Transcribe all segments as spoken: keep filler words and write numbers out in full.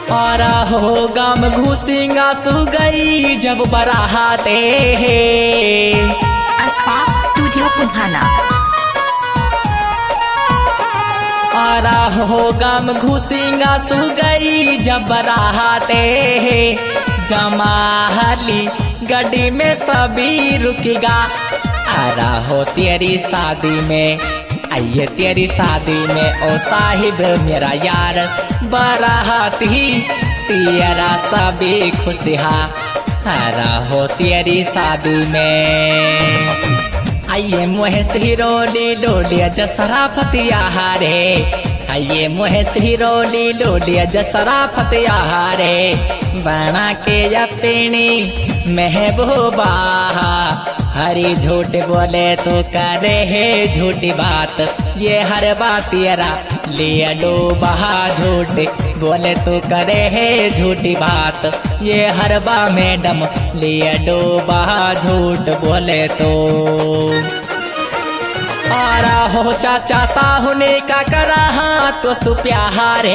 और हो गम घुसिंगा सु गई जब बराहाते अस्पाक स्टूडियो पुधाना। और हो गम घुसिंगा सु गई जब बराहाते जमाहली गड्डी में सभी रुकेगा। आरा हो तेरी शादी में, आइए तेरी शादी में ओ साहिब मेरा यार, बराती तेरा सभी खुशिहा। आरा हो तेरी शादी में, आइए मुहे सिरोली डोलिया जसरा फतिया हारे, आइए मुहे सिरोली डोलिया जसरा फतिया हारे, बना के अपनी महबूबा। हरी झूठ बोले तो करे है झूठी बात, ये हर बात तेरा लिए डूबा। झूठ बोले तो करे है झूठी बात, ये हर बा मैडम लिए डूबा। झूठ बोले तो आरा हो चाचा ताहुने का करा हाथ तो सुप्याहारे।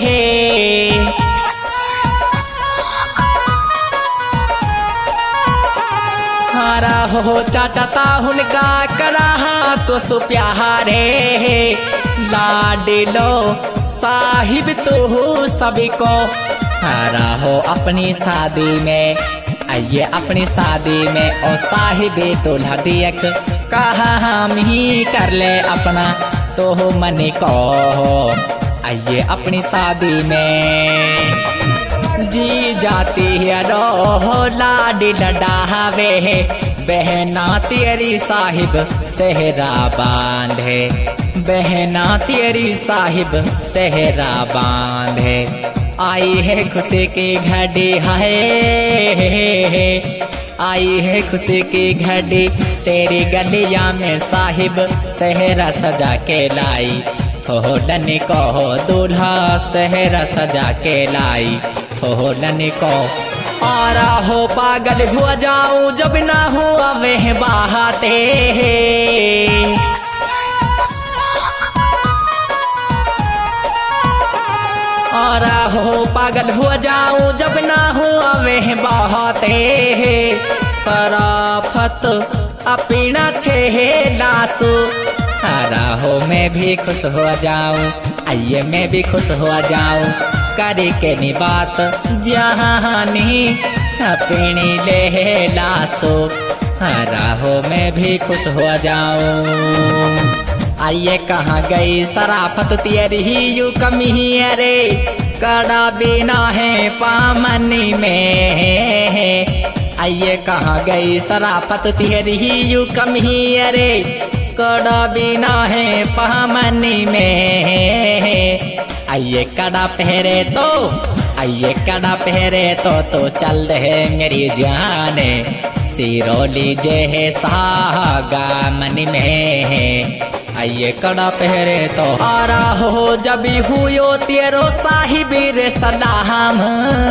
आरा हो चाचा ताहुन का करा हाथ तो सुप्याहारे। लाडिलो साहिब तो हो सभी को, आरा हो अपनी शादी में, आइए अपनी शादी में ओ साहिबे दूल्हा दियक। कहा हम ही कर ले अपना तो हो मनी को, आइए अपनी शादी में। जी जाती है रो लाडी लडावे, बहना तेरी साहिब सेहरा बांधे, बहना तेरी साहिब सेहरा बांधे। आई है खुशी की घड़ी है, आई है खुशी की घड़ी तेरी गलिया में साहिब सेहरा सजा के लाई। हो डनी को हो दूल्हा सेहरा सजा के लाई, हो डनी को। आरा हो पागल हुआ जाऊं जब ना हुआ वह बहाते। आरा हो पागल हुआ जाऊं जब ना हुआ वह बहाते। सराफत अपना छे लासू, आरा हो मैं भी खुश हो जाऊं, आइए मैं भी खुश हो जाऊं। करे के नी बात जहानी अपनी ले लासो, आरा हो मैं भी खुश हो जाऊं। आइए कहाँ गई सराफत तेरी ही यू कमी अरे, कड़ा बिना है पामनी में। आइए कहाँ गई सराफत तेरी ही यू कमी अरे, कड़ा बिना है पामनी में। आइए कड़ा पहरे तो, आइए कड़ा पहरे तो तो चल रहे मेरी जाने। सिरोली जे है सागा मन में है, आइए कड़ा पहरे तो। आरा हो जबी हुयो तेरो साहिबी रे सलाम,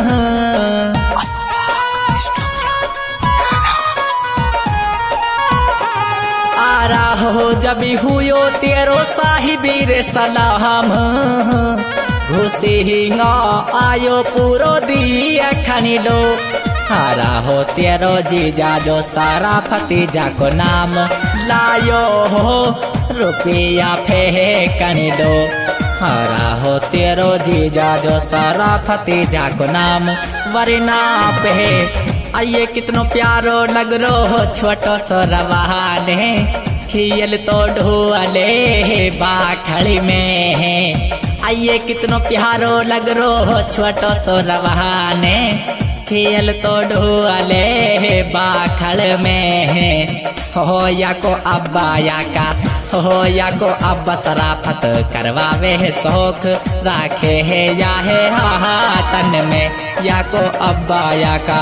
आरा हो जबी हुयो तेरो साहिबी रे सलाम। घुसी हिंगा आयो पूरो दिया खनी लो, आरा हो तेरो जीजा जो सारा फतीजा को नाम लायो हो रुपया फेंकनी दो। आरा हो तेरो जीजा जो सारा फतीजा को नाम वरना पे। आइए कितनो प्यारो लग रो हो छोटो सो रवाने, खियल तो ढोले बाखड़ी में है। आइए कितनो प्यारो लग रो हो छोटो सो रवाने, खेल तो ढोले बाखड़ में है। हो या को अब्बा या का, हो या को अब्बा सराफत करवावे है शौक राखे है या है हा तन में, या को अब्बा या का।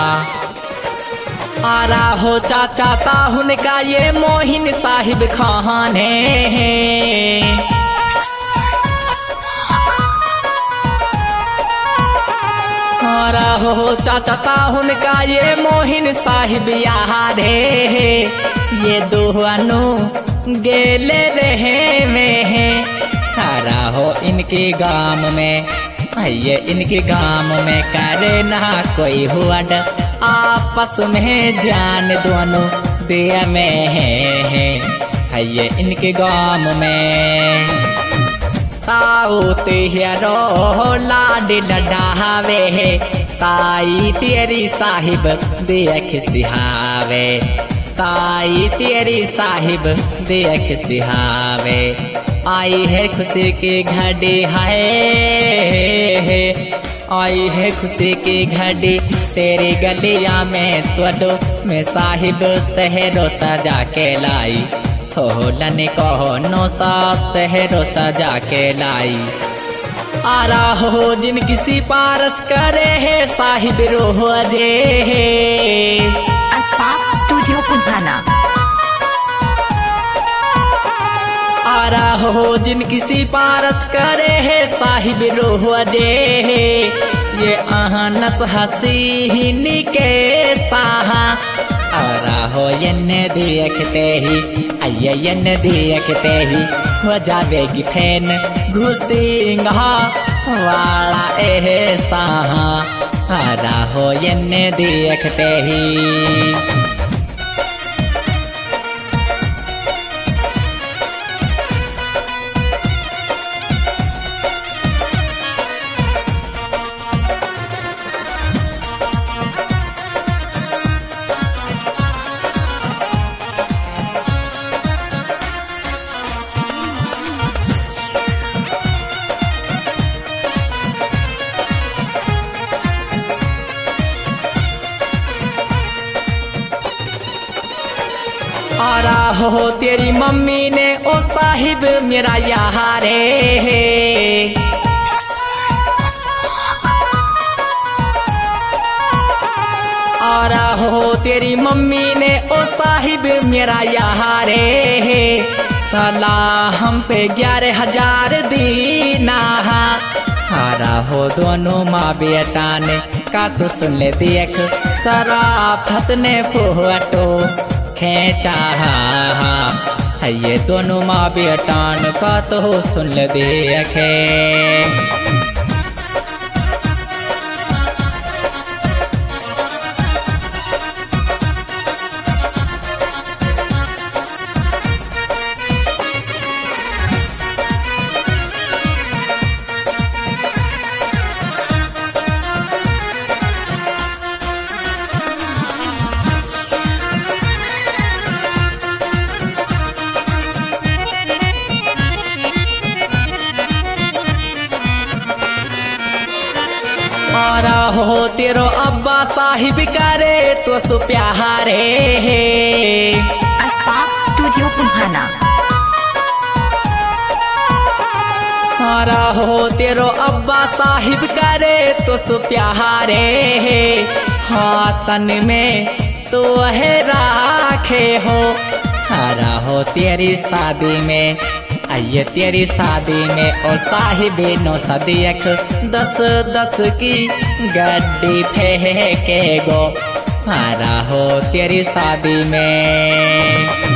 आरा हो चाचा ताहुन का ये मोहिन साहिब खान है। आरा हो चाचा ताहुन का ये मोहिन साहिब याद है। ये दोहनु गेले रहे में है। आरा हो इनके गांव में ये इनके गांव में करे ना कोई हुआ ड आपस में जान दोनों दिया में है ये इनके गांव में ताऊ तेहरो लाडी लडावे है ताई तेरी साहिब देख सिहावे ताई तेरी साहिब देख सिहावे आई है खुशी की घड़ी है आई है खुशी की घड़ी तेरी गलिया में त्वडो में साहिब शहरों सजा के लाई होलन कहो नो सा शहरों सजा के लाई आ रहा हो जिन किसी पारस करे है साहिब रोह अजे अस्पाक स्टूडियो कुंभाना। आ रहा हो जिन किसी पारस करे है साहिब रोह अजे ये अहनस हसी के साहा आ रहा हो यन्ने देखते ही आइए यन्ने देखते ही हो जावेगी फैन घुसेंगा वाला ए साहा आ रहा हो यन्ने देखते ही आ रहा हो तेरी मम्मी ने ओ साहिब मेरा यारे आ रहा हो तेरी मम्मी ने ओ साहिब मेरा यारे सलाह हम पे ग्यारह हजार दीना आ रहा हो दोनों माँ बेटा ने का तो सुन ले देख सराफत ने फोटो खेचा है ये दोनों माँ बेटान का तो सुन ले देखे आ रहा हो तेरो अब्बा साहिब करे तो सु प्यारे अस्पाक स्टूडियो कुंभाना। आ रहा हो तेरो अब्बा साहिब करे तो सु प्यारे हाथन में तो है राखे हो आ रहा हो तेरी शादी में आइए तेरी शादी में ओ साहिबे नो सदियक दस दस की गड्डी फेंके गो आ रहा हो तेरी शादी में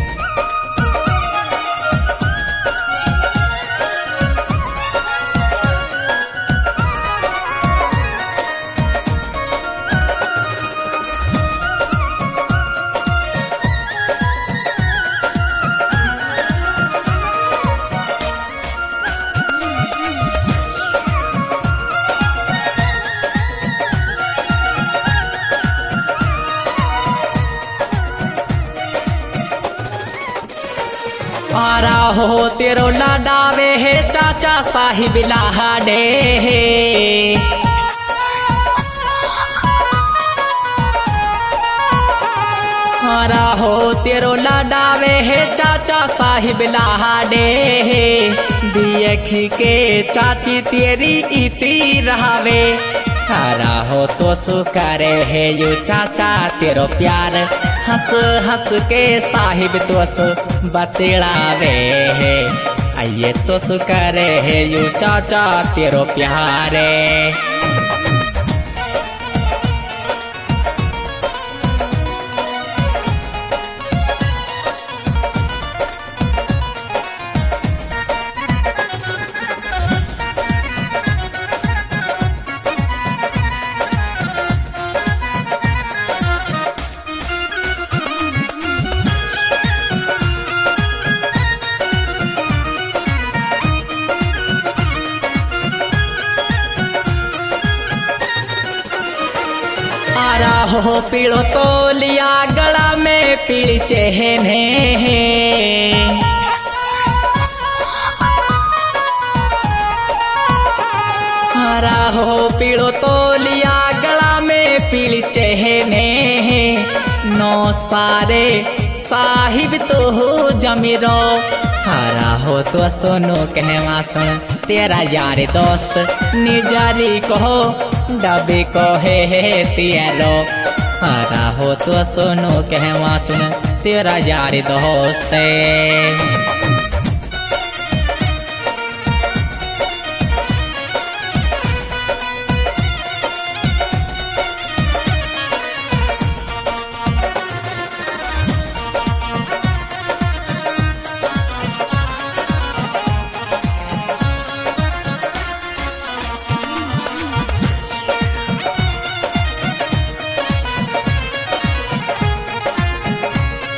आ रहा हो तेरो लाडावे है चाचा साहिब लाडे आ रहा हो तेरो लाडावे है चाचा साहिब लाडे देख के चाची तेरी इती रहावे आ रहा हो तो सुकारे है यू चाचा तेरो प्यार हंस हंस के साहिब तो सु बतलावे है आइए तो सुकरे है यू चाचा तेरो प्यारे हो पीड़ो तो लिया गला में पीड़ चेहने हरा हो पीड़ो तो लिया गला में पीड़ चेहने नौ सारे साहिब तो हो जमीरो हरा हो तो सुनो कहवा सुन तेरा यार दोस्त निजारी कहो डबे को है तेरो हरा हो तो सुनो कहवा सुन तेरा यार दोस्त